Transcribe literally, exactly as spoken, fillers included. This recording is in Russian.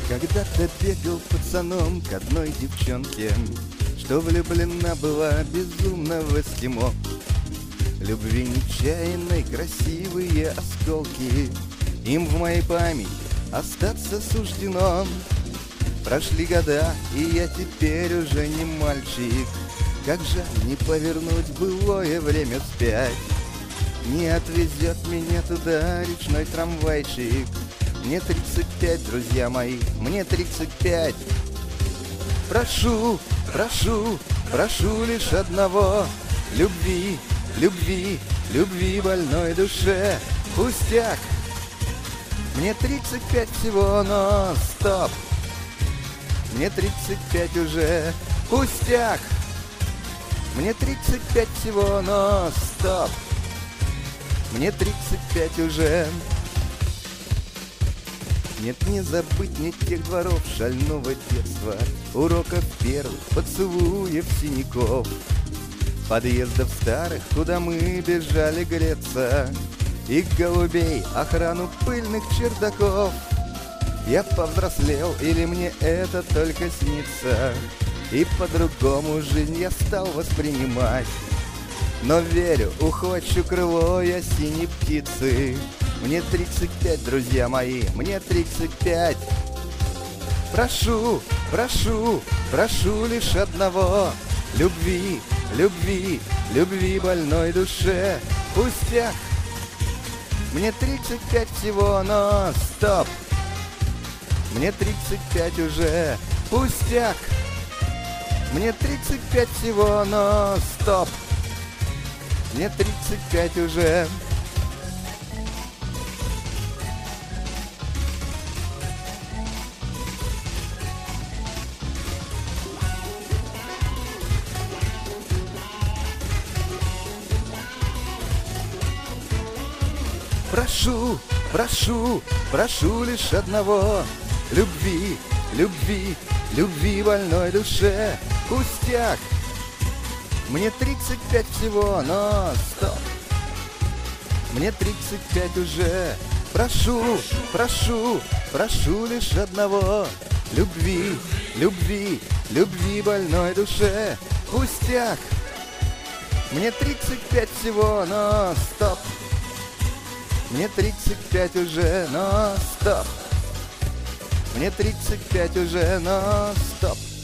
Когда-то бегал пацаном к одной девчонке, что влюблена была безумно в эскимо. Любви нечаянной красивые осколки, им в моей память остаться суждено. Прошли года, и я теперь уже не мальчик. Как жаль не повернуть былое время вспять. Не отвезет меня туда речной трамвайчик. Мне тридцать пять, друзья мои, мне тридцать пять. Прошу, прошу, прошу лишь одного: любви, любви, любви больной душе. Пустяк. Мне тридцать пять всего, но стоп. Мне тридцать пять уже. Пустяк. Мне тридцать пять всего, но стоп. Мне тридцать пять уже. Нет, не забыть мне тех дворов шального детства, уроков первых, поцелуев, синяков, подъездов старых, куда мы бежали греться, и голубей, охрану пыльных чердаков. Я повзрослел, или мне это только снится, и по-другому жизнь я стал воспринимать. Но верю, ухвачу крыло я синей птицы. Мне тридцать пять, друзья мои, мне тридцать пять. Прошу, прошу, прошу лишь одного: любви, любви, любви больной душе. Пустяк. Мне тридцать пять всего, но стоп. Мне тридцать пять уже. Пустяк. Мне тридцать пять всего, но стоп. Мне тридцать пять уже. Прошу, прошу, прошу лишь одного: любви, любви, любви больной душе. Пустяк. Мне тридцать пять всего, но стоп. Мне тридцать пять уже. Прошу, прошу, прошу лишь одного: любви, любви, любви больной душе. Пустяк. Мне тридцать пять всего, но стоп. Мне тридцать пять уже, но стоп. Мне тридцать пять уже, но стоп.